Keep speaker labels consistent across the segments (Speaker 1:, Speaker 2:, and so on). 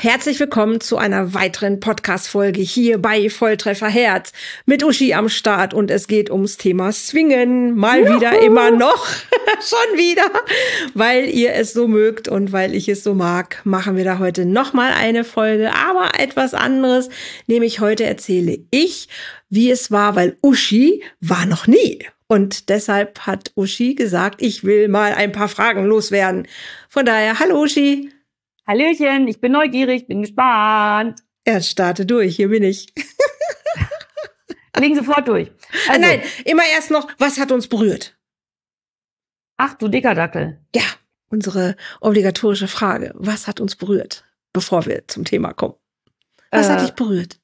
Speaker 1: herzlich willkommen zu einer weiteren Podcast-Folge hier bei Volltreffer Herz mit Uschi am Start und es geht ums Thema Swingen. Mal wieder, immer noch, schon wieder, weil ihr es so mögt und weil ich es so mag, machen wir da heute nochmal eine Folge, aber etwas anderes, nämlich heute erzähle ich, wie es war, weil Uschi war noch nie. Und deshalb hat Uschi gesagt, ich will mal ein paar Fragen loswerden. Von daher, hallo Uschi.
Speaker 2: Hallöchen, ich bin neugierig, bin gespannt.
Speaker 1: Starte durch, hier bin ich.
Speaker 2: Legen sofort durch. Also,
Speaker 1: Nein, immer erst noch, was hat uns berührt?
Speaker 2: Ach du dicker Dackel.
Speaker 1: Ja, unsere obligatorische Frage. Was hat uns berührt, bevor wir zum Thema kommen? Was hat dich berührt?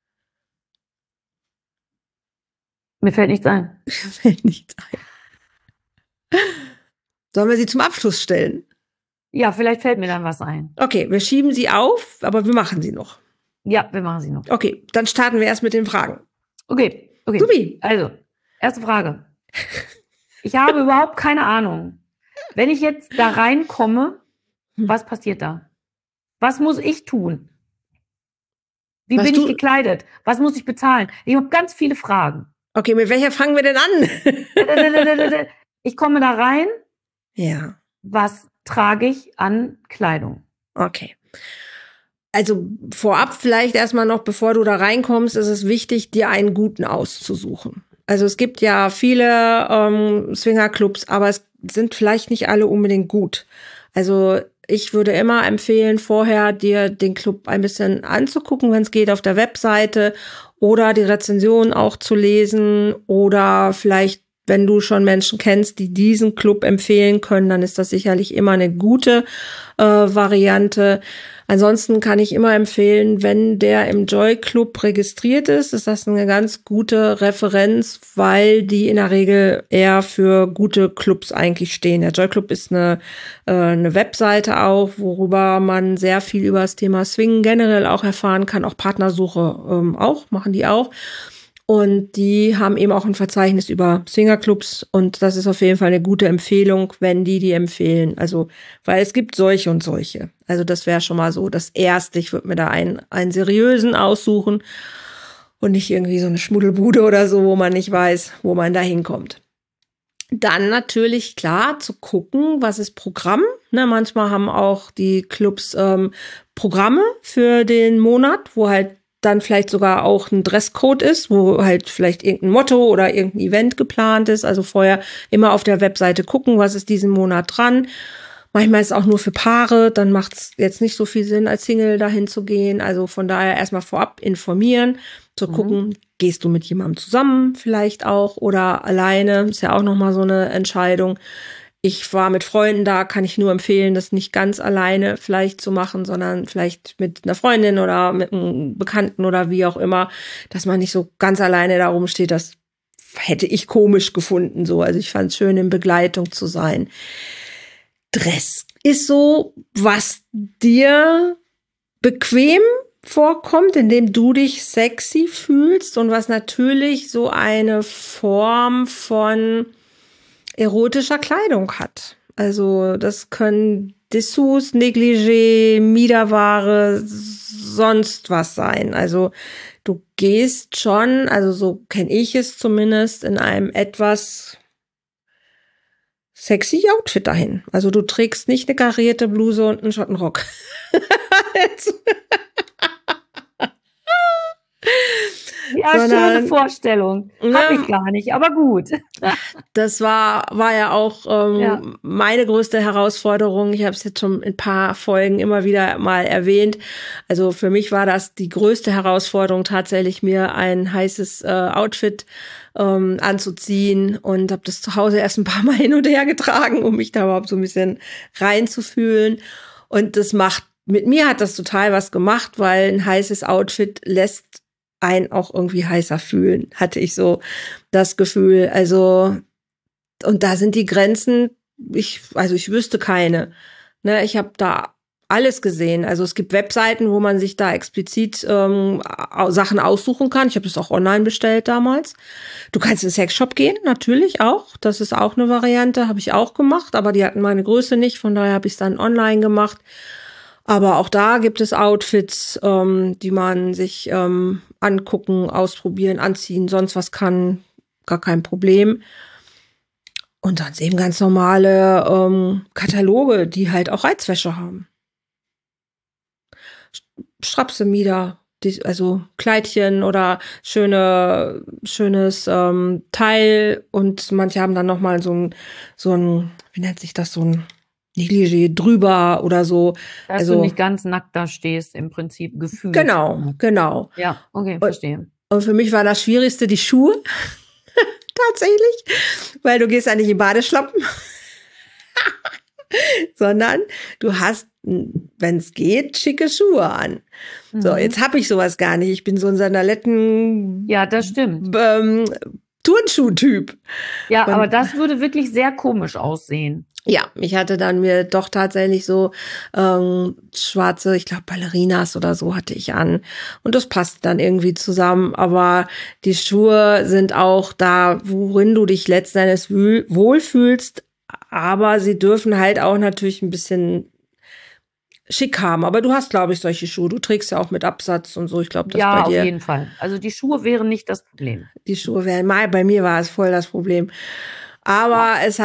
Speaker 2: Mir fällt nichts ein.
Speaker 1: Mir fällt nichts ein. Sollen wir sie zum Abschluss stellen?
Speaker 2: Ja, vielleicht fällt mir dann was ein.
Speaker 1: Okay, wir schieben sie auf, aber wir machen sie noch.
Speaker 2: Ja, wir machen sie noch.
Speaker 1: Okay, dann starten wir erst mit den Fragen.
Speaker 2: Okay.
Speaker 1: Supi.
Speaker 2: Also, erste Frage. Ich habe überhaupt keine Ahnung. Wenn ich jetzt da reinkomme, was passiert da? Was muss ich tun? Wie bin ich gekleidet? Was muss ich bezahlen? Ich habe ganz viele Fragen.
Speaker 1: Okay, mit welcher fangen wir denn an?
Speaker 2: Ich komme da rein.
Speaker 1: Ja.
Speaker 2: Was trage ich an Kleidung?
Speaker 1: Okay. Also vorab vielleicht erstmal noch, bevor du da reinkommst, ist es wichtig, dir einen guten auszusuchen. Also es gibt ja viele Swingerclubs, aber es sind vielleicht nicht alle unbedingt gut. Also ich würde immer empfehlen, vorher dir den Club ein bisschen anzugucken, wenn es geht, auf der Webseite oder die Rezensionen auch zu lesen oder vielleicht, wenn du schon Menschen kennst, die diesen Club empfehlen können, dann ist das sicherlich immer eine gute Variante. Ansonsten kann ich immer empfehlen, wenn der im Joy Club registriert ist das eine ganz gute Referenz, weil die in der Regel eher für gute Clubs eigentlich stehen. Der Joy Club ist eine Webseite auch, worüber man sehr viel über das Thema Swingen generell auch erfahren kann. Auch Partnersuche auch, machen die auch. Und die haben eben auch ein Verzeichnis über Swingerclubs und das ist auf jeden Fall eine gute Empfehlung, wenn die empfehlen. Also, weil es gibt solche und solche. Also das wäre schon mal so das Erste. Ich würde mir da einen seriösen aussuchen und nicht irgendwie so eine Schmuddelbude oder so, wo man nicht weiß, wo man da hinkommt. Dann natürlich klar zu gucken, was ist Programm. Ne, manchmal haben auch die Clubs Programme für den Monat, wo halt dann vielleicht sogar auch ein Dresscode ist, wo halt vielleicht irgendein Motto oder irgendein Event geplant ist. Also vorher immer auf der Webseite gucken, was ist diesen Monat dran. Manchmal ist es auch nur für Paare, dann macht es jetzt nicht so viel Sinn, als Single dahin zu gehen. Also von daher erstmal vorab informieren, zu gucken, gehst du mit jemandem zusammen vielleicht auch oder alleine, ist ja auch nochmal so eine Entscheidung. Ich war mit Freunden da, kann ich nur empfehlen, das nicht ganz alleine vielleicht zu machen, sondern vielleicht mit einer Freundin oder mit einem Bekannten oder wie auch immer, dass man nicht so ganz alleine da rumsteht. Das hätte ich komisch gefunden so. Also ich fand es schön, in Begleitung zu sein. Dress ist so, was dir bequem vorkommt, indem du dich sexy fühlst und was natürlich so eine Form von erotischer Kleidung hat. Also das können Dessous, Negligé, Miederware, sonst was sein. Also du gehst schon, also so kenne ich es zumindest, in einem etwas sexy Outfit dahin. Also du trägst nicht eine karierte Bluse und einen Schottenrock.
Speaker 2: Ja, schöne Vorstellung. Hab ich gar nicht, aber gut.
Speaker 1: Das war ja auch meine größte Herausforderung. Ich habe es jetzt schon in ein paar Folgen immer wieder mal erwähnt. Also für mich war das die größte Herausforderung, tatsächlich mir ein heißes Outfit anzuziehen und habe das zu Hause erst ein paar Mal hin und her getragen, um mich da überhaupt so ein bisschen reinzufühlen. Und mit mir hat das total was gemacht, weil ein heißes Outfit lässt einen auch irgendwie heißer fühlen, hatte ich so das Gefühl. Also, und da sind die Grenzen, ich wüsste keine. Ne, ich habe da alles gesehen. Also es gibt Webseiten, wo man sich da explizit Sachen aussuchen kann. Ich habe das auch online bestellt damals. Du kannst in den Sexshop gehen, natürlich auch. Das ist auch eine Variante, habe ich auch gemacht. Aber die hatten meine Größe nicht, von daher habe ich es dann online gemacht. Aber auch da gibt es Outfits, die man sich angucken, ausprobieren, anziehen, sonst was kann, gar kein Problem. Und dann eben ganz normale Kataloge, die halt auch Reizwäsche haben. Strapse, Mieder, also Kleidchen oder schönes Teil. Und manche haben dann nochmal so ein, wie nennt sich das, so ein Negligé drüber oder so.
Speaker 2: Dass
Speaker 1: Also
Speaker 2: du nicht ganz nackt da stehst, im Prinzip gefühlt.
Speaker 1: Genau.
Speaker 2: Ja, okay, verstehe.
Speaker 1: Und für mich war das Schwierigste die Schuhe. Tatsächlich. Weil du gehst ja nicht in Badeschlappen. Sondern du hast, wenn es geht, schicke Schuhe an. So, jetzt habe ich sowas gar nicht. Ich bin so ein Sandaletten.
Speaker 2: Ja, das stimmt.
Speaker 1: Turnschuh-Typ.
Speaker 2: Ja, aber das würde wirklich sehr komisch aussehen.
Speaker 1: Ja, ich hatte dann mir doch tatsächlich so schwarze, ich glaube Ballerinas oder so hatte ich an. Und das passt dann irgendwie zusammen. Aber die Schuhe sind auch da, worin du dich letzten Endes wohlfühlst. Aber sie dürfen halt auch natürlich ein bisschen schick haben. Aber du hast, glaube ich, solche Schuhe. Du trägst ja auch mit Absatz und so. Ich glaube, das
Speaker 2: ja,
Speaker 1: bei dir.
Speaker 2: Ja, auf jeden Fall. Also die Schuhe wären nicht das Problem.
Speaker 1: Die Schuhe wären, bei mir war es voll das Problem. Aber es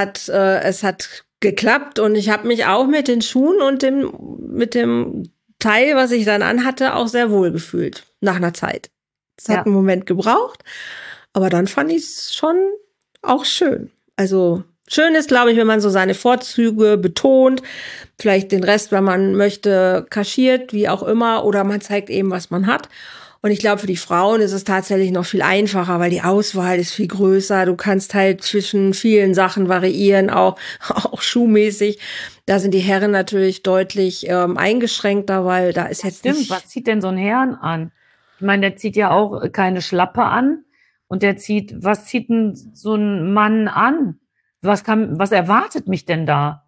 Speaker 1: hat geklappt und ich habe mich auch mit den Schuhen und mit dem Teil, was ich dann anhatte, auch sehr wohl gefühlt. Nach einer Zeit. Es hat einen Moment gebraucht. Aber dann fand ich es schon auch schön. Also schön ist, glaube ich, wenn man so seine Vorzüge betont, vielleicht den Rest, wenn man möchte, kaschiert, wie auch immer, oder man zeigt eben, was man hat. Und ich glaube, für die Frauen ist es tatsächlich noch viel einfacher, weil die Auswahl ist viel größer. Du kannst halt zwischen vielen Sachen variieren, auch schuhmäßig. Da sind die Herren natürlich deutlich eingeschränkter, weil da ist jetzt nicht...
Speaker 2: Was zieht denn so ein Herrn an? Ich meine, der zieht ja auch keine Schlappe an. Und was zieht denn so ein Mann an? Was erwartet mich denn da?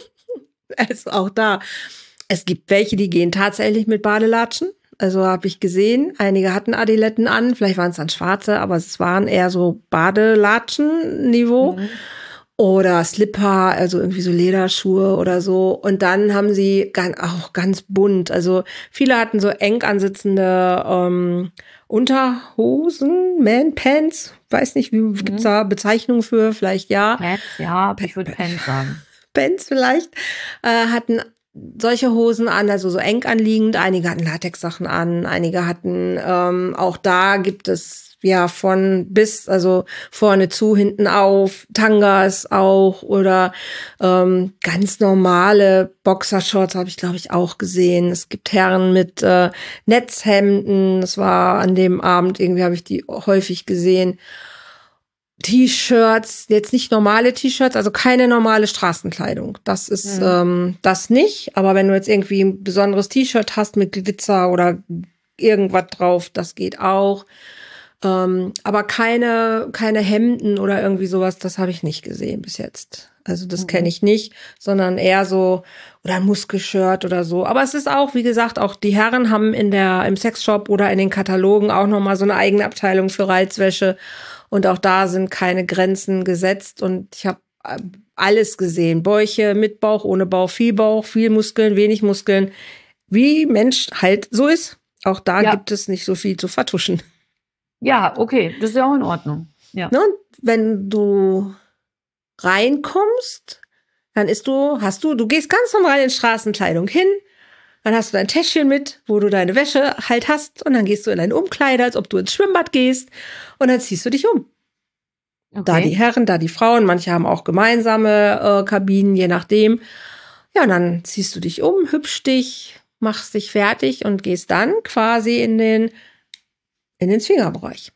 Speaker 1: Also auch da. Es gibt welche, die gehen tatsächlich mit Badelatschen. Also habe ich gesehen, einige hatten Adiletten an, vielleicht waren es dann schwarze, aber es waren eher so Badelatschen-Niveau. Oder Slipper, also irgendwie so Lederschuhe oder so. Und dann haben sie auch ganz bunt. Also viele hatten so eng ansitzende Unterhosen, Man-Pants. Weiß nicht, gibt's da Bezeichnungen für? Vielleicht ja.
Speaker 2: Pants, ja, ich würde Pants sagen.
Speaker 1: Pants vielleicht. Hatten solche Hosen an, also so eng anliegend. Einige hatten Latexsachen an, einige hatten, auch da gibt es ja von bis, also vorne zu, hinten auf, Tangas auch oder ganz normale Boxershorts habe ich, glaube ich, auch gesehen. Es gibt Herren mit Netzhemden, das war an dem Abend, irgendwie habe ich die häufig gesehen. T-Shirts, jetzt nicht normale T-Shirts, also keine normale Straßenkleidung. Das ist das nicht. Aber wenn du jetzt irgendwie ein besonderes T-Shirt hast mit Glitzer oder irgendwas drauf, das geht auch. Aber keine Hemden oder irgendwie sowas, das habe ich nicht gesehen bis jetzt. Also das kenne ich nicht, sondern eher so, oder ein Muskelshirt oder so. Aber es ist auch, wie gesagt, auch die Herren haben im Sexshop oder in den Katalogen auch nochmal so eine eigene Abteilung für Reizwäsche. Und auch da sind keine Grenzen gesetzt. Und ich habe alles gesehen. Bäuche mit Bauch, ohne Bauch, viel Muskeln, wenig Muskeln. Wie Mensch halt so ist. Auch da gibt es nicht so viel zu vertuschen.
Speaker 2: Ja, okay, das ist ja auch in Ordnung. Ja.
Speaker 1: Ne? Und wenn du reinkommst, dann du gehst ganz normal in Straßenkleidung hin, dann hast du dein Täschchen mit, wo du deine Wäsche halt hast und dann gehst du in deine Umkleide, als ob du ins Schwimmbad gehst und dann ziehst du dich um. Okay. Da die Herren, da die Frauen, manche haben auch gemeinsame Kabinen, je nachdem. Ja, und dann ziehst du dich um, hübsch dich, machst dich fertig und gehst dann quasi in den Swingerbereich.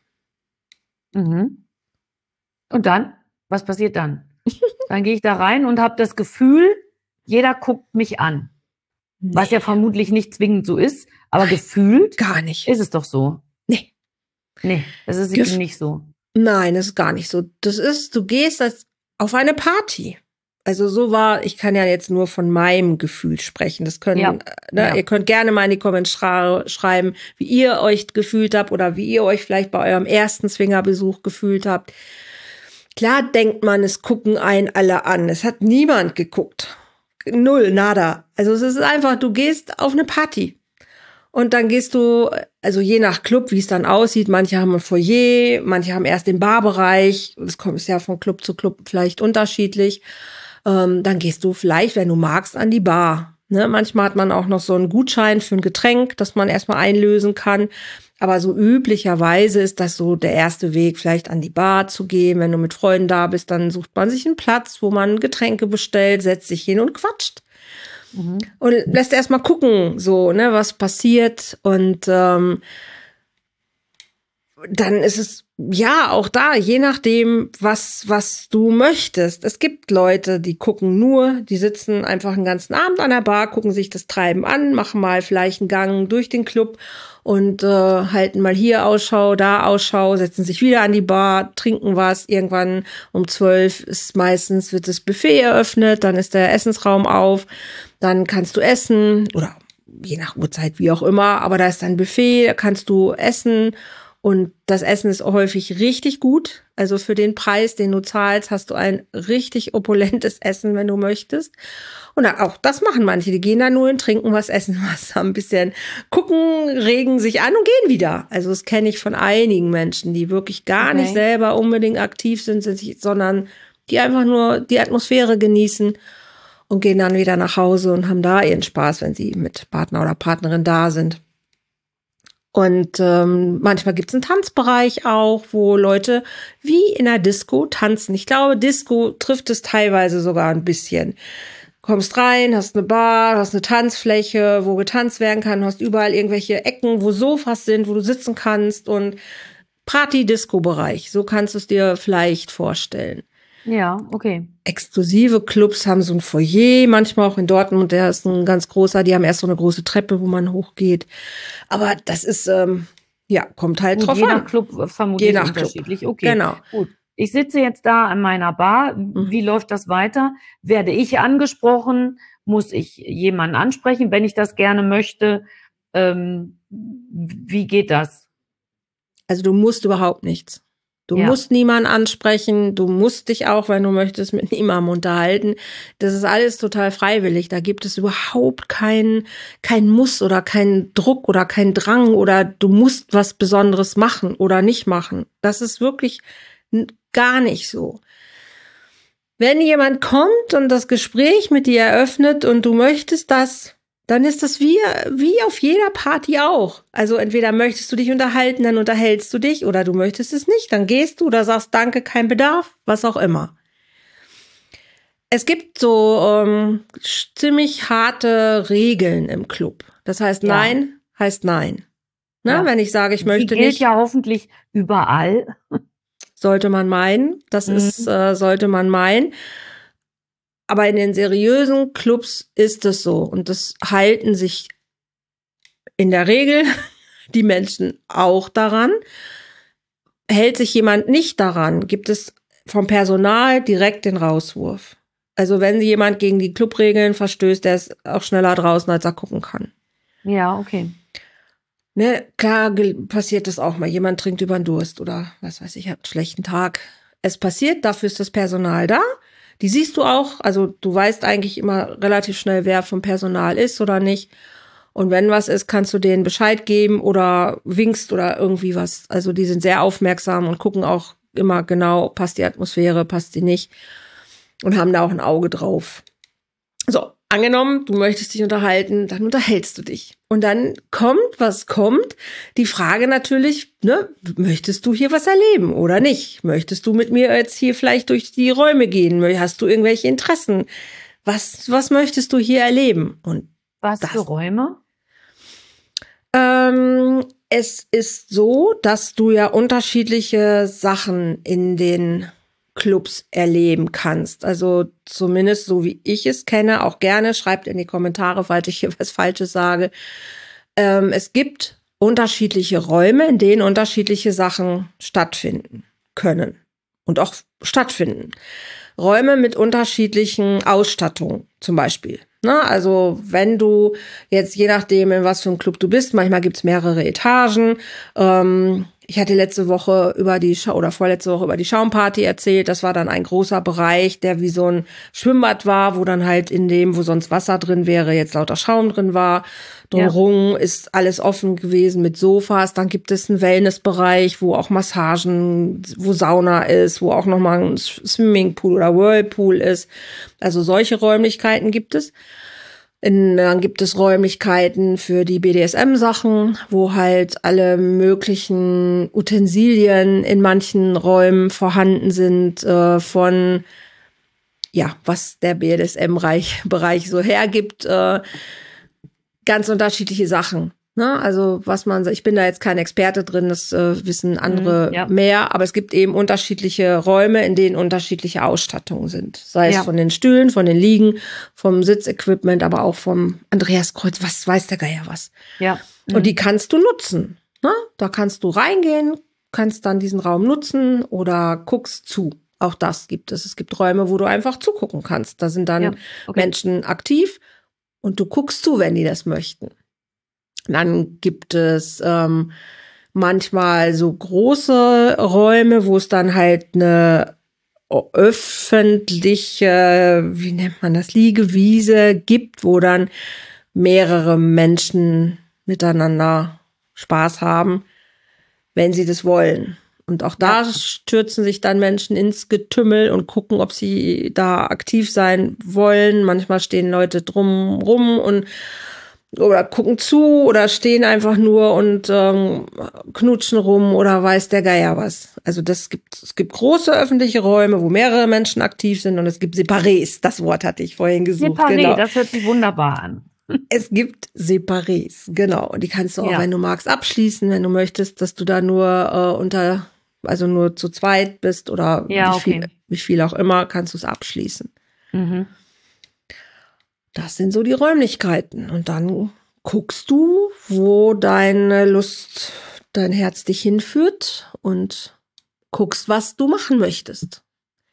Speaker 2: Und dann? Was passiert dann? Dann gehe ich da rein und habe das Gefühl, jeder guckt mich an. Nee. Was ja vermutlich nicht zwingend so ist, aber gefühlt
Speaker 1: gar nicht.
Speaker 2: Ist es doch so.
Speaker 1: Nee.
Speaker 2: Nee, das ist eben nicht so.
Speaker 1: Nein, das ist gar nicht so. Du gehst auf eine Party. Also ich kann ja jetzt nur von meinem Gefühl sprechen. Das ihr könnt gerne mal in die Kommentare schreiben, wie ihr euch gefühlt habt oder wie ihr euch vielleicht bei eurem ersten Swingerbesuch gefühlt habt. Klar denkt man, es gucken einen alle an. Es hat niemand geguckt. null, nada. Also es ist einfach, du gehst auf eine Party. Und dann gehst du, also je nach Club, wie es dann aussieht, manche haben ein Foyer, manche haben erst den Barbereich. Das ist ja von Club zu Club vielleicht unterschiedlich. Dann gehst du vielleicht, wenn du magst, an die Bar. Ne? Manchmal hat man auch noch so einen Gutschein für ein Getränk, das man erstmal einlösen kann. Aber so üblicherweise ist das so der erste Weg, vielleicht an die Bar zu gehen. Wenn du mit Freunden da bist, dann sucht man sich einen Platz, wo man Getränke bestellt, setzt sich hin und quatscht. Und lässt erst mal gucken, so, ne, was passiert. Und dann ist es, ja, auch da, je nachdem, was du möchtest. Es gibt Leute, die gucken nur, die sitzen einfach einen ganzen Abend an der Bar, gucken sich das Treiben an, machen mal vielleicht einen Gang durch den Club und halten mal hier Ausschau, da Ausschau, setzen sich wieder an die Bar, trinken was. Irgendwann um 12 ist meistens, wird das Buffet eröffnet, dann ist der Essensraum auf, dann kannst du essen oder je nach Uhrzeit, wie auch immer, aber da ist dann ein Buffet, da kannst du essen. Und das Essen ist häufig richtig gut. Also für den Preis, den du zahlst, hast du ein richtig opulentes Essen, wenn du möchtest. Und auch das machen manche. Die gehen da nur hin, trinken was, essen was, ein bisschen gucken, regen sich an und gehen wieder. Also das kenne ich von einigen Menschen, die wirklich gar nicht selber unbedingt aktiv sind, sondern die einfach nur die Atmosphäre genießen und gehen dann wieder nach Hause und haben da ihren Spaß, wenn sie mit Partner oder Partnerin da sind. Und manchmal gibt's einen Tanzbereich auch, wo Leute wie in der Disco tanzen. Ich glaube, Disco trifft es teilweise sogar ein bisschen. Kommst rein, hast eine Bar, hast eine Tanzfläche, wo getanzt werden kann, hast überall irgendwelche Ecken, wo Sofas sind, wo du sitzen kannst und Party-Disco-Bereich. So kannst du es dir vielleicht vorstellen.
Speaker 2: Ja, okay.
Speaker 1: Exklusive Clubs haben so ein Foyer, manchmal auch in Dortmund, der ist ein ganz großer, die haben erst so eine große Treppe, wo man hochgeht. Aber das ist, kommt halt drauf an.
Speaker 2: Je nach Club vermutlich unterschiedlich.
Speaker 1: Club.
Speaker 2: Okay,
Speaker 1: genau.
Speaker 2: Gut. Ich sitze jetzt da an meiner Bar. Wie läuft das weiter? Werde ich angesprochen? Muss ich jemanden ansprechen, wenn ich das gerne möchte? Wie geht das?
Speaker 1: Also du musst überhaupt nichts. Du musst niemanden ansprechen, du musst dich auch, wenn du möchtest, mit niemandem unterhalten. Das ist alles total freiwillig. Da gibt es überhaupt kein Muss oder keinen Druck oder keinen Drang oder du musst was Besonderes machen oder nicht machen. Das ist wirklich gar nicht so. Wenn jemand kommt und das Gespräch mit dir eröffnet und du möchtest das, dann ist das wie auf jeder Party auch. Also entweder möchtest du dich unterhalten, dann unterhältst du dich, oder du möchtest es nicht, dann gehst du oder sagst Danke, kein Bedarf, was auch immer. Es gibt so ziemlich harte Regeln im Club. Das heißt, Nein heißt Nein. Ne? Wenn ich sage, ich möchte nicht.
Speaker 2: Die gilt ja hoffentlich überall.
Speaker 1: Sollte man meinen. Das ist, sollte man meinen. Aber in den seriösen Clubs ist es so. Und das halten sich in der Regel die Menschen auch daran. Hält sich jemand nicht daran, gibt es vom Personal direkt den Rauswurf. Also wenn jemand gegen die Clubregeln verstößt, der ist auch schneller draußen, als er gucken kann.
Speaker 2: Ja, okay.
Speaker 1: Ne, klar passiert das auch mal. Jemand trinkt über den Durst oder was weiß ich, hat einen schlechten Tag. Es passiert, dafür ist das Personal da. Die siehst du auch, also du weißt eigentlich immer relativ schnell, wer vom Personal ist oder nicht. Und wenn was ist, kannst du denen Bescheid geben oder winkst oder irgendwie was. Also die sind sehr aufmerksam und gucken auch immer genau, passt die Atmosphäre, passt die nicht. Und haben da auch ein Auge drauf. So, angenommen, du möchtest dich unterhalten, dann unterhältst du dich. Und dann kommt, was kommt. Die Frage natürlich, ne, möchtest du hier was erleben oder nicht? Möchtest du mit mir jetzt hier vielleicht durch die Räume gehen? Hast du irgendwelche Interessen? Was möchtest du hier erleben? Und
Speaker 2: was für Räume?
Speaker 1: Es ist so, dass du ja unterschiedliche Sachen in den Clubs erleben kannst. Also zumindest so wie ich es kenne, auch gerne, schreibt in die Kommentare, falls ich hier was Falsches sage. Es gibt unterschiedliche Räume, in denen unterschiedliche Sachen stattfinden können und auch stattfinden. Räume mit unterschiedlichen Ausstattungen zum Beispiel. Ne? Also wenn du jetzt, je nachdem, in was für einem Club du bist, manchmal gibt's mehrere Etagen, Ich hatte letzte Woche oder vorletzte Woche über die Schaumparty erzählt. Das war dann ein großer Bereich, der wie so ein Schwimmbad war, wo dann halt in dem, wo sonst Wasser drin wäre, jetzt lauter Schaum drin war. Drumherum ist alles offen gewesen mit Sofas. Dann gibt es einen Wellnessbereich, wo auch Massagen, wo Sauna ist, wo auch nochmal ein Swimmingpool oder Whirlpool ist. Also solche Räumlichkeiten gibt es. Dann gibt es Räumlichkeiten für die BDSM-Sachen, wo halt alle möglichen Utensilien in manchen Räumen vorhanden sind, von, ja, was der BDSM-Bereich so hergibt, ganz unterschiedliche Sachen. Ne? Also ich bin da jetzt kein Experte drin, das wissen andere mehr, aber es gibt eben unterschiedliche Räume, in denen unterschiedliche Ausstattungen sind. Sei es von den Stühlen, von den Liegen, vom Sitzequipment, aber auch vom Andreaskreuz, was weiß der Geier was.
Speaker 2: Ja.
Speaker 1: Und die kannst du nutzen. Ne? Da kannst du reingehen, kannst dann diesen Raum nutzen oder guckst zu. Auch das gibt es. Es gibt Räume, wo du einfach zugucken kannst. Da sind dann Menschen aktiv und du guckst zu, wenn die das möchten. Dann gibt es manchmal so große Räume, wo es dann halt eine öffentliche, wie nennt man das, Liegewiese gibt, wo dann mehrere Menschen miteinander Spaß haben, wenn sie das wollen. Und auch da stürzen sich dann Menschen ins Getümmel und gucken, ob sie da aktiv sein wollen. Manchmal stehen Leute drumrum oder gucken zu oder stehen einfach nur und knutschen rum oder weiß der Geier was. Also es gibt große öffentliche Räume, wo mehrere Menschen aktiv sind und es gibt Separés. Das Wort hatte ich vorhin gesucht.
Speaker 2: Separé, genau. Das hört sich wunderbar an.
Speaker 1: Es gibt Separés, genau. Und die kannst du auch, wenn du magst, abschließen, wenn du möchtest, dass du da nur nur zu zweit bist oder wie viel auch immer, kannst du es abschließen.
Speaker 2: Mhm.
Speaker 1: Das sind so die Räumlichkeiten. Und dann guckst du, wo deine Lust, dein Herz dich hinführt und guckst, was du machen möchtest.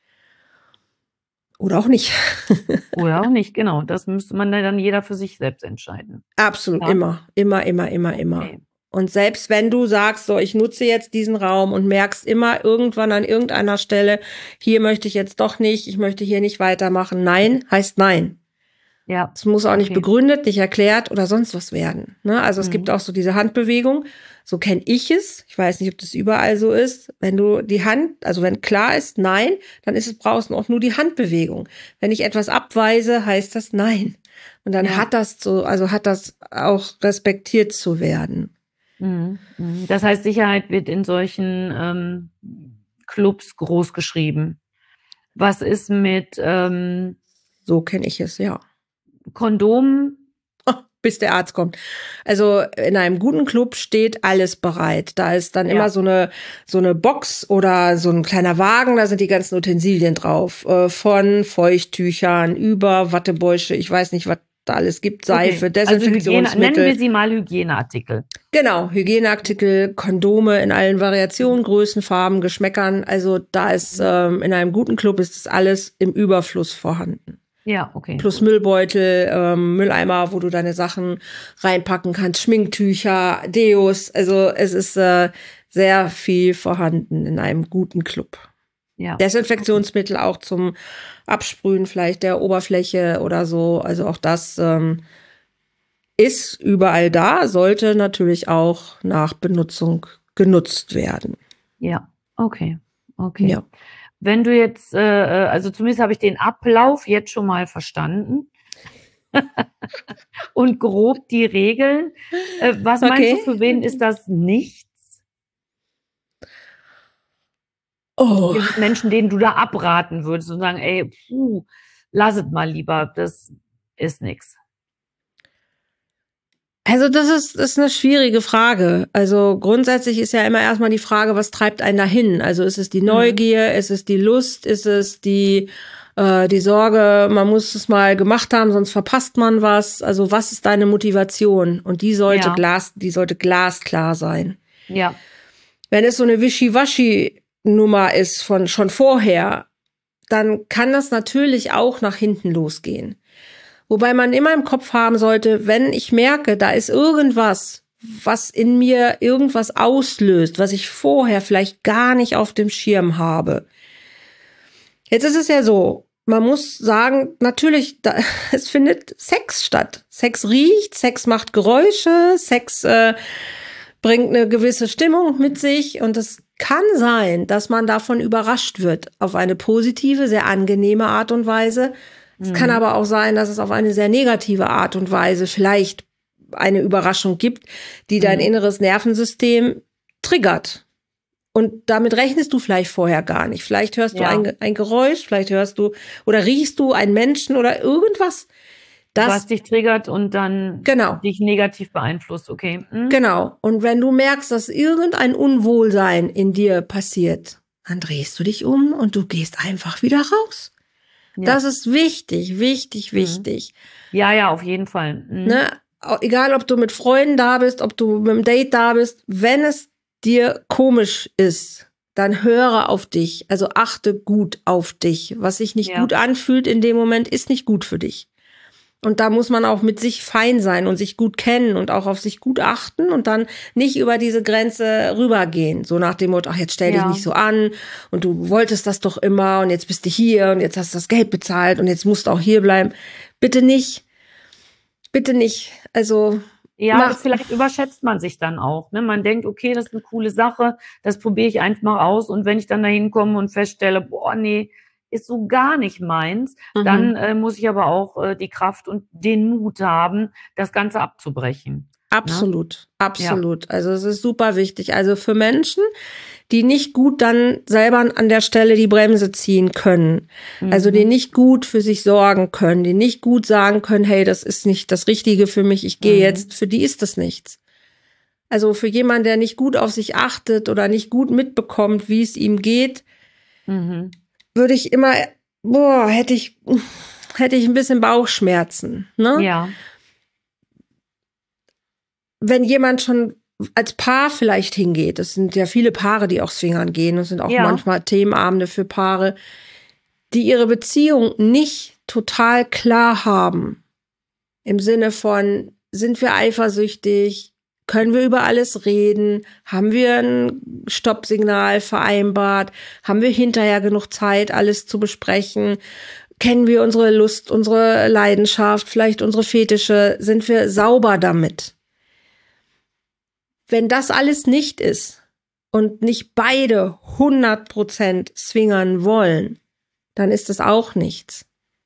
Speaker 1: Oder auch nicht.
Speaker 2: Oder auch nicht, genau. Das müsste man dann jeder für sich selbst entscheiden.
Speaker 1: Absolut, immer. Okay. Und selbst wenn du sagst, so, ich nutze jetzt diesen Raum und merkst immer irgendwann an irgendeiner Stelle, hier möchte ich jetzt doch nicht, ich möchte hier nicht weitermachen. Nein heißt nein.
Speaker 2: Ja.
Speaker 1: Es muss auch nicht begründet, nicht erklärt oder sonst was werden. Ne? Also es gibt auch so diese Handbewegung, so kenne ich es. Ich weiß nicht, ob das überall so ist. Wenn du die Hand, also wenn klar ist, nein, dann brauchst du auch nur die Handbewegung. Wenn ich etwas abweise, heißt das nein. Und dann hat das auch respektiert zu werden.
Speaker 2: Das heißt, Sicherheit wird in solchen Clubs groß geschrieben. Was ist mit
Speaker 1: so kenne ich es, ja.
Speaker 2: Kondomen?
Speaker 1: Bis der Arzt kommt. Also in einem guten Club steht alles bereit. Da ist dann immer so eine Box oder so ein kleiner Wagen, da sind die ganzen Utensilien drauf. Von Feuchttüchern über Wattebäusche, ich weiß nicht, was da alles gibt, Seife, Desinfektionsmittel.
Speaker 2: Nennen wir sie mal Hygieneartikel.
Speaker 1: Genau, Hygieneartikel, Kondome in allen Variationen, Größen, Farben, Geschmäckern. Also da ist in einem guten Club ist das alles im Überfluss vorhanden.
Speaker 2: Ja, okay.
Speaker 1: Plus Müllbeutel, Mülleimer, wo du deine Sachen reinpacken kannst, Schminktücher, Deos. Also es ist sehr viel vorhanden in einem guten Club. Ja. Desinfektionsmittel auch zum Absprühen vielleicht der Oberfläche oder so. Also auch das ist überall da, sollte natürlich auch nach Benutzung genutzt werden.
Speaker 2: Ja, okay. Ja. Wenn du jetzt, also zumindest habe ich den Ablauf jetzt schon mal verstanden und grob die Regeln. Was meinst du, für wen ist das nichts? Gibt es Menschen, denen du da abraten würdest und sagen, ey, lass es mal lieber, das ist nichts.
Speaker 1: Also das ist eine schwierige Frage. Also grundsätzlich ist ja immer erstmal die Frage, was treibt einen dahin? Also ist es die Neugier, ist es die Lust, ist es die Sorge, man muss es mal gemacht haben, sonst verpasst man was. Also was ist deine Motivation? Und die sollte glasklar sein.
Speaker 2: Ja.
Speaker 1: Wenn es so eine Wischiwaschi-Nummer ist schon vorher, dann kann das natürlich auch nach hinten losgehen. Wobei man immer im Kopf haben sollte, wenn ich merke, da ist irgendwas, was in mir irgendwas auslöst, was ich vorher vielleicht gar nicht auf dem Schirm habe. Jetzt ist es ja so, man muss sagen, natürlich, es findet Sex statt. Sex riecht, Sex macht Geräusche, Sex bringt eine gewisse Stimmung mit sich und es kann sein, dass man davon überrascht wird auf eine positive, sehr angenehme Art und Weise. Es kann aber auch sein, dass es auf eine sehr negative Art und Weise vielleicht eine Überraschung gibt, die dein inneres Nervensystem triggert. Und damit rechnest du vielleicht vorher gar nicht. Vielleicht hörst du ein Geräusch, vielleicht hörst du oder riechst du einen Menschen oder irgendwas,
Speaker 2: was dich triggert und dann dich negativ beeinflusst, okay.
Speaker 1: Genau. Und wenn du merkst, dass irgendein Unwohlsein in dir passiert, dann drehst du dich um und du gehst einfach wieder raus. Ja. Das ist wichtig, wichtig.
Speaker 2: Ja, auf jeden Fall.
Speaker 1: Ne? Egal, ob du mit Freunden da bist, ob du mit einem Date da bist, wenn es dir komisch ist, dann höre auf dich. Also achte gut auf dich. Was sich nicht gut anfühlt in dem Moment, ist nicht gut für dich. Und da muss man auch mit sich fein sein und sich gut kennen und auch auf sich gut achten und dann nicht über diese Grenze rübergehen. So nach dem Motto, ach, jetzt stell dich nicht so an und du wolltest das doch immer und jetzt bist du hier und jetzt hast du das Geld bezahlt und jetzt musst du auch hier bleiben. Bitte nicht. Bitte nicht. Also
Speaker 2: ja, vielleicht überschätzt man sich dann auch. Ne? Man denkt, okay, das ist eine coole Sache, das probiere ich einfach mal aus. Und wenn ich dann da hinkomme und feststelle, boah, nee, ist so gar nicht meins, dann muss ich aber auch die Kraft und den Mut haben, das Ganze abzubrechen.
Speaker 1: Absolut, absolut. Ja. Also es ist super wichtig. Also für Menschen, die nicht gut dann selber an der Stelle die Bremse ziehen können, also die nicht gut für sich sorgen können, die nicht gut sagen können, hey, das ist nicht das Richtige für mich, ich gehe jetzt, für die ist das nichts. Also für jemanden, der nicht gut auf sich achtet oder nicht gut mitbekommt, wie es ihm geht, würde ich immer, hätte ich ein bisschen Bauchschmerzen, ne?
Speaker 2: Ja.
Speaker 1: Wenn jemand schon als Paar vielleicht hingeht, es sind ja viele Paare, die auch swingern gehen, es sind auch manchmal Themenabende für Paare, die ihre Beziehung nicht total klar haben. Im Sinne von, sind wir eifersüchtig? Können wir über alles reden? Haben wir ein Stoppsignal vereinbart? Haben wir hinterher genug Zeit, alles zu besprechen? Kennen wir unsere Lust, unsere Leidenschaft, vielleicht unsere Fetische? Sind wir sauber damit? Wenn das alles nicht ist und nicht beide 100% swingern wollen, dann ist das auch nichts.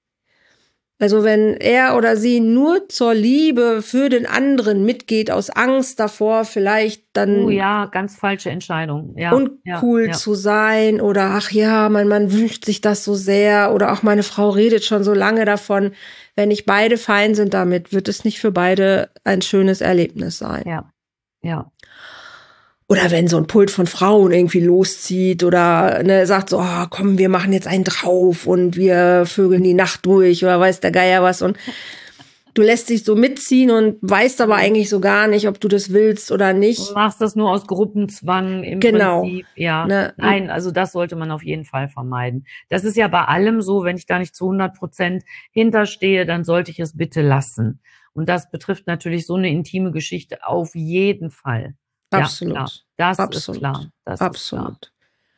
Speaker 1: Also wenn er oder sie nur zur Liebe für den anderen mitgeht, aus Angst davor, vielleicht dann
Speaker 2: ganz falsche Entscheidung.
Speaker 1: Uncool zu sein oder ach ja, mein Mann wünscht sich das so sehr oder auch meine Frau redet schon so lange davon. Wenn nicht beide fein sind damit, wird es nicht für beide ein schönes Erlebnis sein.
Speaker 2: Ja.
Speaker 1: Oder wenn so ein Pult von Frauen irgendwie loszieht oder sagt so, oh, komm, wir machen jetzt einen drauf und wir vögeln die Nacht durch oder weiß der Geier was und du lässt dich so mitziehen und weißt aber eigentlich so gar nicht, ob du das willst oder nicht.
Speaker 2: Du machst das nur aus Gruppenzwang im Prinzip. Ja, nein, also das sollte man auf jeden Fall vermeiden. Das ist ja bei allem so, wenn ich da nicht zu 100% hinterstehe, dann sollte ich es bitte lassen. Und das betrifft natürlich so eine intime Geschichte auf jeden Fall.
Speaker 1: Absolut.
Speaker 2: Ja, klar. Das ist klar.
Speaker 1: Absolut.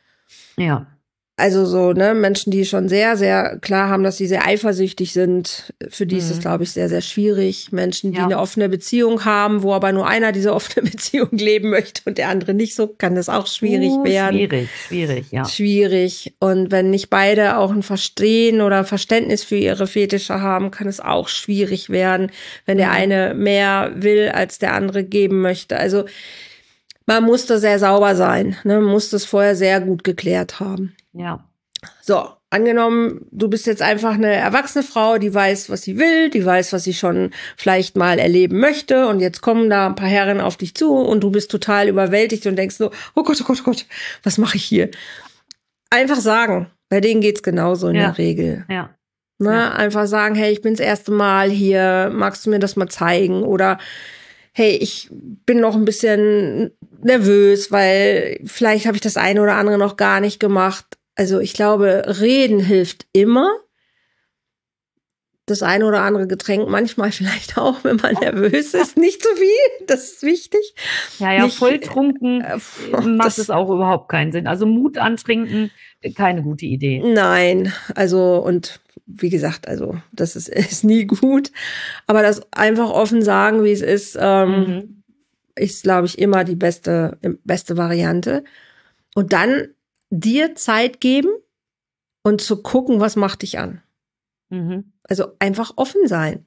Speaker 2: Ja.
Speaker 1: Also so, Menschen, die schon sehr, sehr klar haben, dass sie sehr eifersüchtig sind, für die ist es, glaube ich, sehr, sehr schwierig. Menschen, die eine offene Beziehung haben, wo aber nur einer diese offene Beziehung leben möchte und der andere nicht, so kann das auch schwierig werden.
Speaker 2: Schwierig, ja.
Speaker 1: Schwierig. Und wenn nicht beide auch ein Verstehen oder Verständnis für ihre Fetische haben, kann es auch schwierig werden, wenn der eine mehr will, als der andere geben möchte. Also man muss da sehr sauber sein, man muss das vorher sehr gut geklärt haben.
Speaker 2: Ja.
Speaker 1: So, angenommen, du bist jetzt einfach eine erwachsene Frau, die weiß, was sie will, die weiß, was sie schon vielleicht mal erleben möchte und jetzt kommen da ein paar Herren auf dich zu und du bist total überwältigt und denkst so, oh Gott, was mache ich hier? Einfach sagen, bei denen geht's genauso in der Regel.
Speaker 2: Ja.
Speaker 1: Einfach sagen, hey, ich bin das erste Mal hier, magst du mir das mal zeigen? Oder hey, ich bin noch ein bisschen nervös, weil vielleicht habe ich das eine oder andere noch gar nicht gemacht. Also ich glaube, reden hilft immer. das eine oder andere Getränk, manchmal vielleicht auch, wenn man nervös ist. Nicht zu viel, das ist wichtig.
Speaker 2: Ja,
Speaker 1: Nicht,
Speaker 2: volltrunken macht es auch überhaupt keinen Sinn. Also Mut antrinken, keine gute Idee.
Speaker 1: Nein, also und wie gesagt, also das ist nie gut. Aber das einfach offen sagen, wie es ist, ist, glaube ich, immer die beste Variante. Und dann dir Zeit geben und zu gucken, was macht dich an. Also einfach offen sein.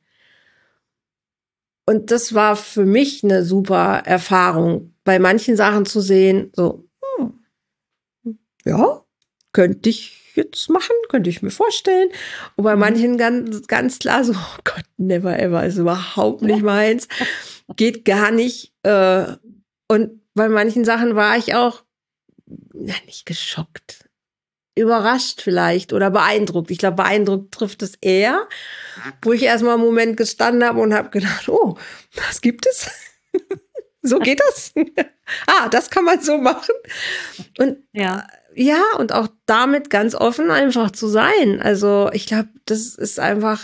Speaker 1: Und das war für mich eine super Erfahrung, bei manchen Sachen zu sehen, so, ja, könnte ich jetzt machen, könnte ich mir vorstellen. Und bei manchen ganz, ganz klar so, oh Gott, never ever, ist überhaupt nicht meins, geht gar nicht. Und bei manchen Sachen war ich auch, nicht geschockt, überrascht vielleicht oder beeindruckt. Ich glaube, beeindruckt trifft es eher, wo ich erstmal einen Moment gestanden habe und habe gedacht, oh, das gibt es. So geht das. Das kann man so machen. Und ja, und auch damit ganz offen einfach zu sein. Also ich glaube, das sind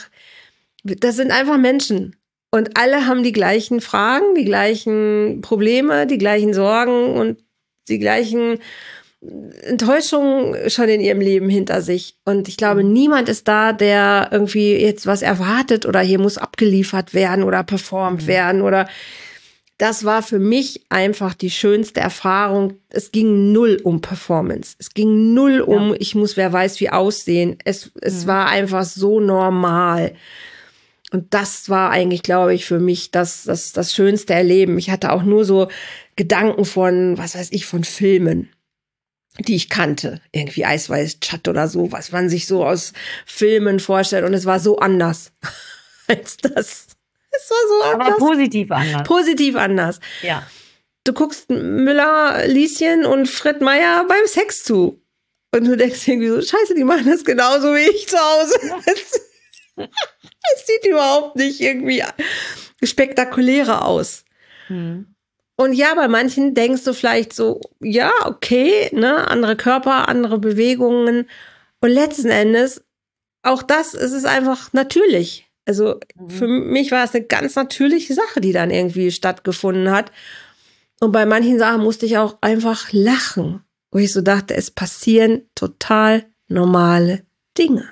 Speaker 1: einfach Menschen. Und alle haben die gleichen Fragen, die gleichen Probleme, die gleichen Sorgen und die gleichen Enttäuschungen schon in ihrem Leben hinter sich. Und ich glaube, niemand ist da, der irgendwie jetzt was erwartet oder hier muss abgeliefert werden oder performt werden oder das war für mich einfach die schönste Erfahrung. Es ging null um Performance. Es ging null um, ich muss wer weiß wie aussehen. Es war einfach so normal. Und das war eigentlich, glaube ich, für mich das schönste Erleben. Ich hatte auch nur so Gedanken von, was weiß ich, von Filmen, die ich kannte. Irgendwie Eisweiß Chat oder so, was man sich so aus Filmen vorstellt. Und es war so anders als das. Es war so anders.
Speaker 2: Aber positiv anders.
Speaker 1: Positiv anders.
Speaker 2: Ja.
Speaker 1: Du guckst Müller, Lieschen und Fred Meyer beim Sex zu. Und du denkst irgendwie so, scheiße, die machen das genauso wie ich zu Hause. Ja. Es sieht überhaupt nicht irgendwie spektakulärer aus. Und ja, bei manchen denkst du vielleicht so, ja, okay, ne, andere Körper, andere Bewegungen. Und letzten Endes, auch das, es ist einfach natürlich. Also für mich war es eine ganz natürliche Sache, die dann irgendwie stattgefunden hat. Und bei manchen Sachen musste ich auch einfach lachen, wo ich so dachte, es passieren total normale Dinge.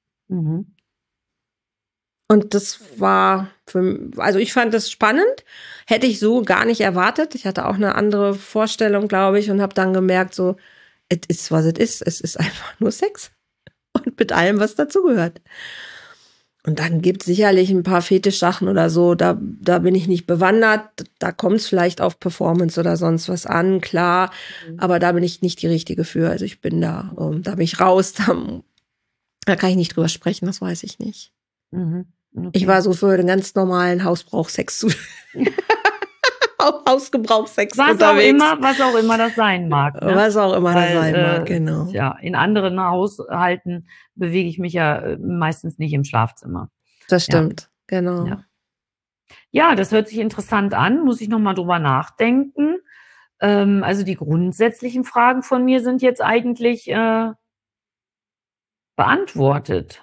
Speaker 1: Und das war also ich fand das spannend, hätte ich so gar nicht erwartet. Ich hatte auch eine andere Vorstellung, glaube ich, und habe dann gemerkt, so, es ist, was es ist. Es ist einfach nur Sex. Und mit allem, was dazugehört. Und dann gibt es sicherlich ein paar Fetischsachen oder so, da bin ich nicht bewandert. Da kommt es vielleicht auf Performance oder sonst was an, klar. Aber da bin ich nicht die Richtige für. Also ich bin da bin ich raus. Da kann ich nicht drüber sprechen, das weiß ich nicht. Okay. Ich war so für den ganz normalen Hausbrauchsex Hausgebrauchsex unterwegs.
Speaker 2: Was auch immer das sein mag. Ne?
Speaker 1: Was auch immer das sein mag, genau.
Speaker 2: Ja, in anderen Haushalten bewege ich mich ja meistens nicht im Schlafzimmer.
Speaker 1: Das stimmt, genau.
Speaker 2: Ja, das hört sich interessant an, muss ich nochmal drüber nachdenken. Also die grundsätzlichen Fragen von mir sind jetzt eigentlich beantwortet.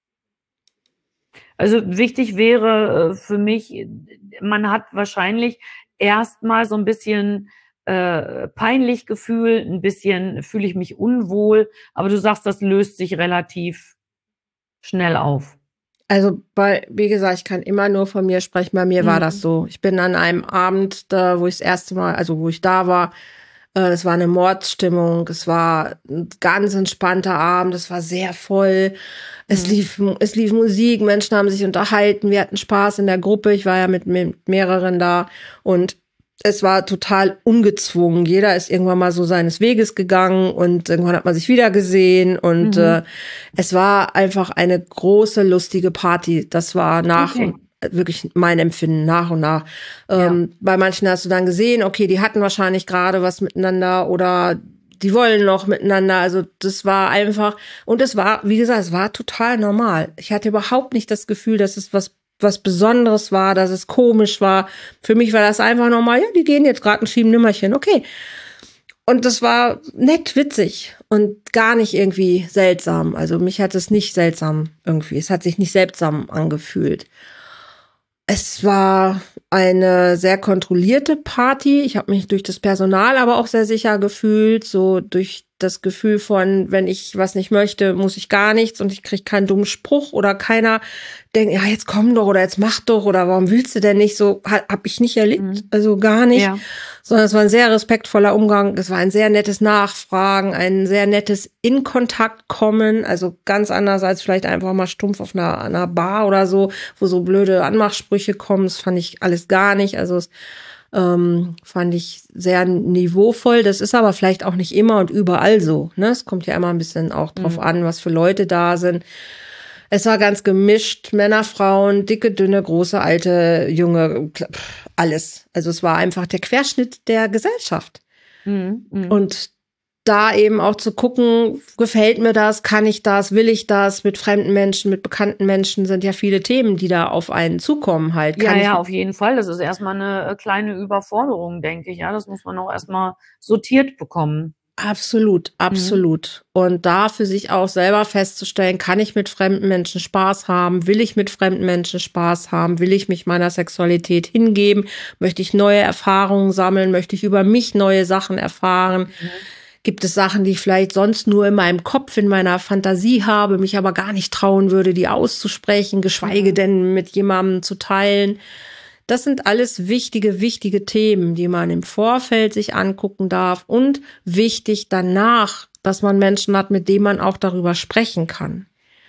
Speaker 2: Also wichtig wäre für mich, man hat wahrscheinlich erstmal so ein bisschen peinlich Gefühl, ein bisschen fühle ich mich unwohl, aber du sagst, das löst sich relativ schnell auf.
Speaker 1: Also wie gesagt, ich kann immer nur von mir sprechen, bei mir war das so. Ich bin an einem Abend, wo ich das erste Mal, also wo ich da war, es war eine Mordsstimmung, es war ein ganz entspannter Abend, es war sehr voll, es lief Musik, Menschen haben sich unterhalten, wir hatten Spaß in der Gruppe, ich war ja mit mehreren da und es war total ungezwungen. Jeder ist irgendwann mal so seines Weges gegangen und irgendwann hat man sich wieder gesehen und es war einfach eine große, lustige Party. Das war wirklich mein Empfinden nach und nach. Bei manchen hast du dann gesehen, okay, die hatten wahrscheinlich gerade was miteinander oder die wollen noch miteinander. Also das war einfach, und es war, wie gesagt, es war total normal. Ich hatte überhaupt nicht das Gefühl, dass es was Besonderes war, dass es komisch war. Für mich war das einfach normal, ja, die gehen jetzt gerade ein Schieben-Nimmerchen, okay. Und das war nett, witzig. und gar nicht irgendwie seltsam. Also mich hat es nicht seltsam irgendwie. Es hat sich nicht seltsam angefühlt. Es war eine sehr kontrollierte Party. Ich habe mich durch das Personal aber auch sehr sicher gefühlt, so durch das Gefühl von, wenn ich was nicht möchte, muss ich gar nichts und ich kriege keinen dummen Spruch oder keiner denkt, ja, jetzt komm doch oder jetzt mach doch oder warum willst du denn nicht? So habe ich nicht erlebt, also gar nicht, sondern es war ein sehr respektvoller Umgang, es war ein sehr nettes Nachfragen, ein sehr nettes in Kontakt kommen, also ganz anders als vielleicht einfach mal stumpf auf einer Bar oder so, wo so blöde Anmachsprüche kommen, das fand ich alles gar nicht, also es fand ich sehr niveauvoll. Das ist aber vielleicht auch nicht immer und überall so. Ne? Es kommt ja immer ein bisschen auch drauf an, was für Leute da sind. Es war ganz gemischt. Männer, Frauen, dicke, dünne, große, alte, junge, alles. Also es war einfach der Querschnitt der Gesellschaft. Und da eben auch zu gucken, gefällt mir das, kann ich das, will ich das, mit fremden Menschen, mit bekannten Menschen sind ja viele Themen, die da auf einen zukommen halt.
Speaker 2: Ja, auf jeden Fall. Das ist erstmal eine kleine Überforderung, denke ich. Ja, das muss man auch erstmal sortiert bekommen.
Speaker 1: Absolut, absolut. Und da für sich auch selber festzustellen, kann ich mit fremden Menschen Spaß haben? Will ich mit fremden Menschen Spaß haben? Will ich mich meiner Sexualität hingeben? Möchte ich neue Erfahrungen sammeln? Möchte ich über mich neue Sachen erfahren? Gibt es Sachen, die ich vielleicht sonst nur in meinem Kopf, in meiner Fantasie habe, mich aber gar nicht trauen würde, die auszusprechen, geschweige denn mit jemandem zu teilen? Das sind alles wichtige Themen, die man im Vorfeld sich angucken darf und wichtig danach, dass man Menschen hat, mit denen man auch darüber sprechen kann.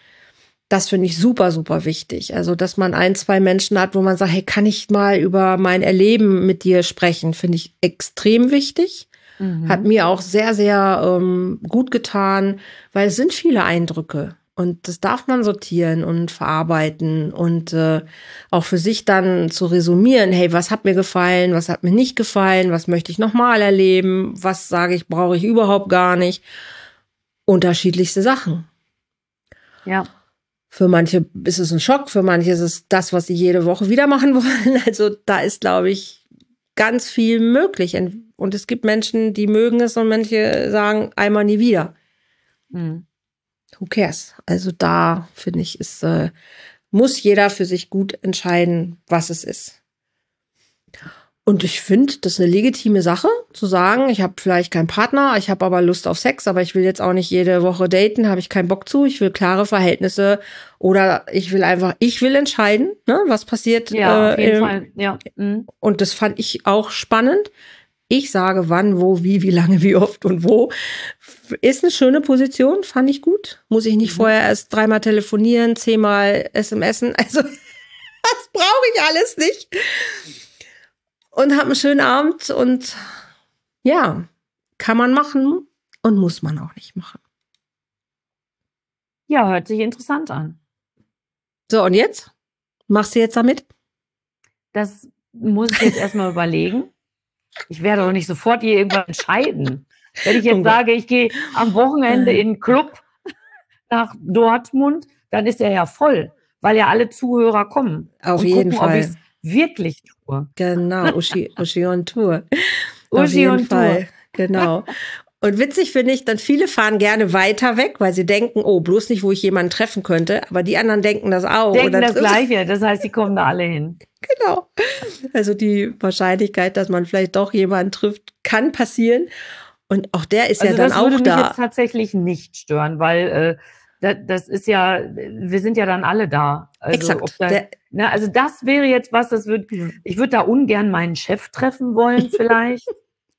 Speaker 1: Das finde ich super wichtig. Also, dass man 1, 2 Menschen hat, wo man sagt, hey, kann ich mal über mein Erleben mit dir sprechen, finde ich extrem wichtig. Hat mir auch sehr gut getan, weil es sind viele Eindrücke. Und das darf man sortieren und verarbeiten und auch für sich dann zu resümieren, hey, was hat mir gefallen, was hat mir nicht gefallen, was möchte ich nochmal erleben, was sage ich, brauche ich überhaupt gar nicht. Unterschiedlichste Sachen.
Speaker 2: Ja.
Speaker 1: Für manche ist es ein Schock, für manche ist es das, was sie jede Woche wieder machen wollen. Also da ist, glaube ich, ganz viel möglich. Und es gibt Menschen, die mögen es und manche sagen einmal nie wieder. Who cares? Also da, finde ich, muss jeder für sich gut entscheiden, was es ist. Und ich finde, das ist eine legitime Sache, zu sagen, ich habe vielleicht keinen Partner, ich habe aber Lust auf Sex, aber ich will jetzt auch nicht jede Woche daten, habe ich keinen Bock zu, ich will klare Verhältnisse oder ich will entscheiden, ne, was passiert.
Speaker 2: Ja, auf jeden Fall, ja.
Speaker 1: Und das fand ich auch spannend. Ich sage wann, wo, wie lange, wie oft und wo. Ist eine schöne Position, fand ich gut. Muss ich nicht vorher erst 3-mal telefonieren, 10-mal SMSen. Also das brauche ich alles nicht. Und habe einen schönen Abend und ja, kann man machen und muss man auch nicht machen.
Speaker 2: Ja, hört sich interessant an.
Speaker 1: So, und jetzt? Machst du jetzt damit?
Speaker 2: Das muss ich jetzt erstmal überlegen. Ich werde doch nicht sofort hier irgendwann entscheiden. Wenn ich jetzt sage, ich gehe am Wochenende in einen Club nach Dortmund, dann ist er ja voll, weil ja alle Zuhörer kommen.
Speaker 1: Auf jeden Fall.
Speaker 2: Ob ich es wirklich tue.
Speaker 1: Genau, Uschi on Tour.
Speaker 2: Auf jeden Fall.
Speaker 1: Genau. Und witzig finde ich, dann viele fahren gerne weiter weg, weil sie denken, oh, bloß nicht, wo ich jemanden treffen könnte. Aber die anderen denken das auch.
Speaker 2: Denken das Gleiche. Das heißt, die kommen da alle hin.
Speaker 1: Genau. Also die Wahrscheinlichkeit, dass man vielleicht doch jemanden trifft, kann passieren. Und auch der ist ja dann auch da.
Speaker 2: Das würde mich jetzt tatsächlich nicht stören, weil das ist ja, wir sind ja dann alle da. Also,
Speaker 1: exakt.
Speaker 2: Also das wäre jetzt was, ich würde da ungern meinen Chef treffen wollen vielleicht.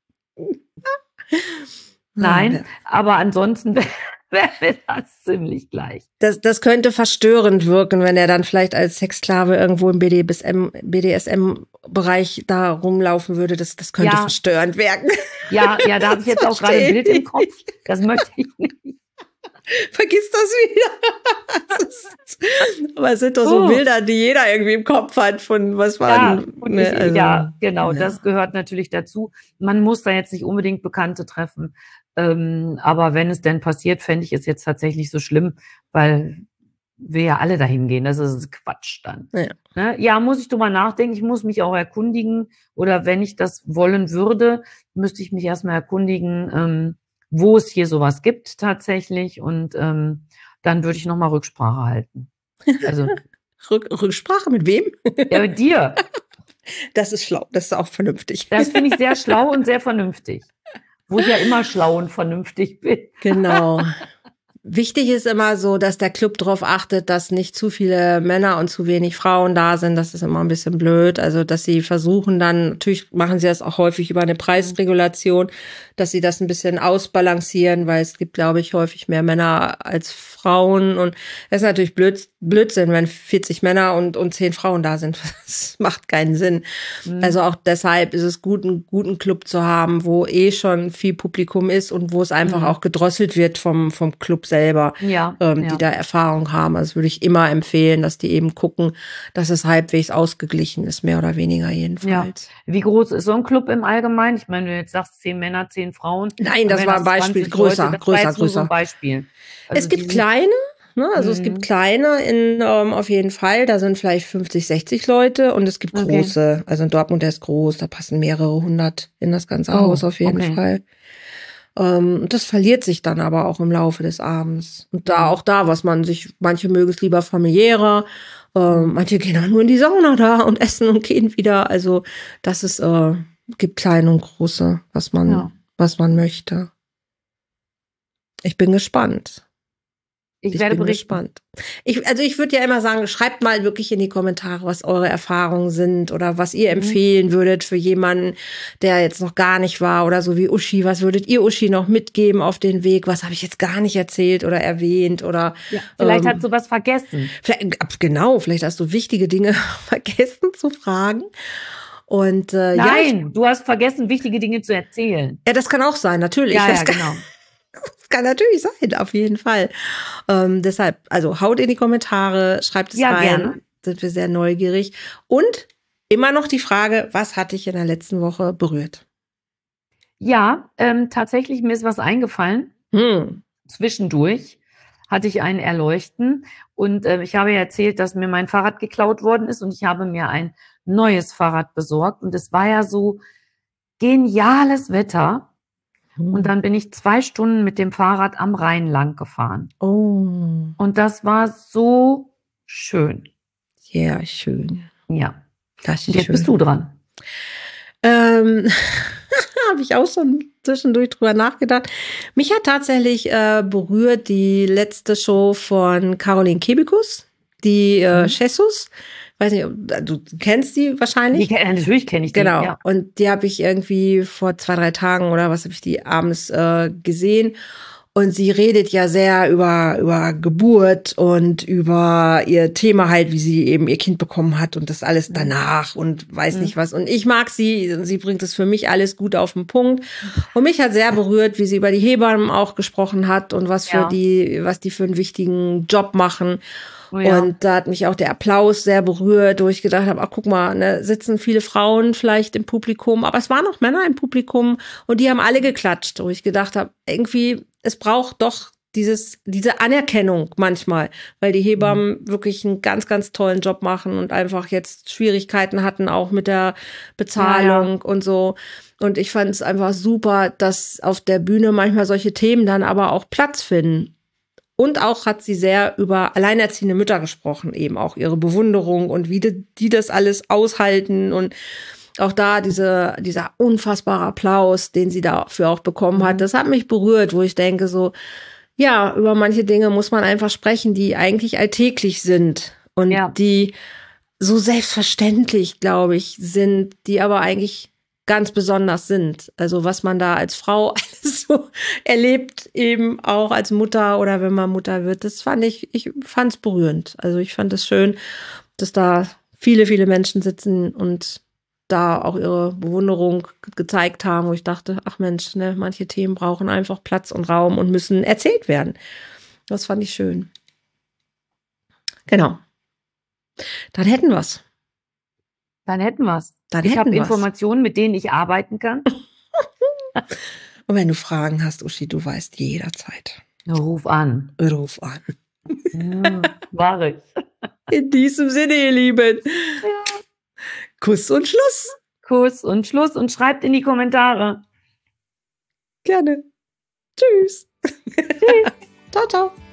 Speaker 2: Nein, aber ansonsten wäre mir das ziemlich gleich.
Speaker 1: Das könnte verstörend wirken, wenn er dann vielleicht als Sexsklave irgendwo im BDSM-Bereich da rumlaufen würde. Das könnte verstörend wirken.
Speaker 2: Ja, da habe ich jetzt auch gerade ein Bild im Kopf. Das möchte ich nicht.
Speaker 1: Vergiss das wieder. Aber es sind doch so Bilder, die jeder irgendwie im Kopf hat von was war.
Speaker 2: Ja, genau, das gehört natürlich dazu. Man muss da jetzt nicht unbedingt Bekannte treffen. Aber wenn es denn passiert, fände ich es jetzt tatsächlich so schlimm, weil wir ja alle dahin gehen. Das ist Quatsch dann. Ja, muss ich drüber nachdenken. Ich muss mich auch erkundigen. Oder wenn ich das wollen würde, müsste ich mich erstmal erkundigen, wo es hier sowas gibt tatsächlich. Und dann würde ich nochmal Rücksprache halten. Also
Speaker 1: Rücksprache mit wem?
Speaker 2: ja, mit dir.
Speaker 1: Das ist schlau, das ist auch vernünftig.
Speaker 2: Das finde ich sehr schlau und sehr vernünftig. Wo ich ja immer schlau und vernünftig bin.
Speaker 1: Genau. Wichtig ist immer so, dass der Club darauf achtet, dass nicht zu viele Männer und zu wenig Frauen da sind. Das ist immer ein bisschen blöd. Also, dass sie versuchen dann, natürlich machen sie das auch häufig über eine Preisregulation, dass sie das ein bisschen ausbalancieren, weil es gibt, glaube ich, häufig mehr Männer als Frauen. Und das ist natürlich Blödsinn, wenn 40 Männer und 10 Frauen da sind. Das macht keinen Sinn. Also auch deshalb ist es gut, einen guten Club zu haben, wo schon viel Publikum ist und wo es einfach auch gedrosselt wird vom Club selber, die da Erfahrung haben. Also würde ich immer empfehlen, dass die eben gucken, dass es halbwegs ausgeglichen ist, mehr oder weniger jedenfalls.
Speaker 2: Ja. Wie groß ist so ein Club im Allgemeinen? Ich meine, du jetzt sagst 10 Männer, 10 Frauen.
Speaker 1: Nein, das war ein Beispiel. Größer.
Speaker 2: So ein Beispiel. Also
Speaker 1: es gibt kleine, ne? Also es gibt kleine auf jeden Fall. Da sind vielleicht 50, 60 Leute und es gibt große. Also in Dortmund, der ist groß. Da passen mehrere hundert in das ganze Haus auf jeden Fall. Das verliert sich dann aber auch im Laufe des Abends. Und manche mögen es lieber familiärer, manche gehen auch nur in die Sauna da und essen und gehen wieder. Also das ist, gibt kleine und große, was man möchte. Ich bin gespannt.
Speaker 2: Ich werde berichten.
Speaker 1: Gespannt. Ich würde ja immer sagen, schreibt mal wirklich in die Kommentare, was eure Erfahrungen sind oder was ihr empfehlen würdet für jemanden, der jetzt noch gar nicht war oder so wie Uschi. Was würdet ihr Uschi noch mitgeben auf den Weg? Was habe ich jetzt gar nicht erzählt oder erwähnt oder
Speaker 2: vielleicht hast du was vergessen.
Speaker 1: Vielleicht hast du wichtige Dinge vergessen zu fragen. Und
Speaker 2: nein, du hast vergessen, wichtige Dinge zu erzählen.
Speaker 1: Ja, das kann auch sein, natürlich.
Speaker 2: Ja, genau.
Speaker 1: Das kann natürlich sein, auf jeden Fall. Deshalb, also haut in die Kommentare, schreibt es rein. Gerne. Sind wir sehr neugierig. Und immer noch die Frage, was hat dich in der letzten Woche berührt?
Speaker 2: Ja, tatsächlich, mir ist was eingefallen. Zwischendurch hatte ich ein Erleuchten. Und ich habe ja erzählt, dass mir mein Fahrrad geklaut worden ist. Und ich habe mir ein neues Fahrrad besorgt. Und es war ja so geniales Wetter. Und dann bin ich 2 Stunden mit dem Fahrrad am Rhein lang gefahren.
Speaker 1: Oh.
Speaker 2: Und das war so schön.
Speaker 1: Ja, schön.
Speaker 2: Ja.
Speaker 1: Das ist
Speaker 2: jetzt
Speaker 1: schön.
Speaker 2: Bist du dran.
Speaker 1: Habe ich auch schon zwischendurch drüber nachgedacht. Mich hat tatsächlich berührt die letzte Show von Caroline Kebekus, die Jesus. Weiß nicht, du kennst die wahrscheinlich?
Speaker 2: Natürlich kenne ich die.
Speaker 1: Genau.
Speaker 2: Ja.
Speaker 1: Und die habe ich irgendwie vor 2, 3 Tagen oder was habe ich die abends gesehen. Und sie redet ja sehr über Geburt und über ihr Thema halt, wie sie eben ihr Kind bekommen hat und das alles danach und weiß nicht was. Und ich mag sie bringt es für mich alles gut auf den Punkt. Und mich hat sehr berührt, wie sie über die Hebammen auch gesprochen hat und was die für einen wichtigen Job machen. Oh ja. Und da hat mich auch der Applaus sehr berührt, wo ich gedacht habe, ach guck mal, ne, sitzen viele Frauen vielleicht im Publikum, aber es waren auch Männer im Publikum und die haben alle geklatscht, wo ich gedacht habe, irgendwie, es braucht doch diese Anerkennung manchmal, weil die Hebammen wirklich einen ganz, ganz tollen Job machen und einfach jetzt Schwierigkeiten hatten, auch mit der Bezahlung und so. Und ich fand es einfach super, dass auf der Bühne manchmal solche Themen dann aber auch Platz finden. Und auch hat sie sehr über alleinerziehende Mütter gesprochen, eben auch ihre Bewunderung und wie die das alles aushalten und auch da dieser unfassbare Applaus, den sie dafür auch bekommen hat, das hat mich berührt, wo ich denke so, ja, über manche Dinge muss man einfach sprechen, die eigentlich alltäglich sind und die so selbstverständlich, glaube ich, sind, die aber eigentlich ganz besonders sind. Also was man da als Frau alles so erlebt, eben auch als Mutter oder wenn man Mutter wird, das ich fand es berührend. Also ich fand es schön, dass da viele, viele Menschen sitzen und da auch ihre Bewunderung gezeigt haben, wo ich dachte, ach Mensch, ne, manche Themen brauchen einfach Platz und Raum und müssen erzählt werden. Das fand ich schön. Genau. Dann hätten wir's.
Speaker 2: Ich habe Informationen, mit denen ich arbeiten kann.
Speaker 1: Und wenn du Fragen hast, Uschi, du weißt jederzeit.
Speaker 2: Ruf an.
Speaker 1: Ja,
Speaker 2: mach ich.
Speaker 1: In diesem Sinne, ihr Lieben. Ja. Kuss und Schluss.
Speaker 2: Und schreibt in die Kommentare.
Speaker 1: Gerne. Tschüss.
Speaker 2: Tschüss.
Speaker 1: Ciao, ciao.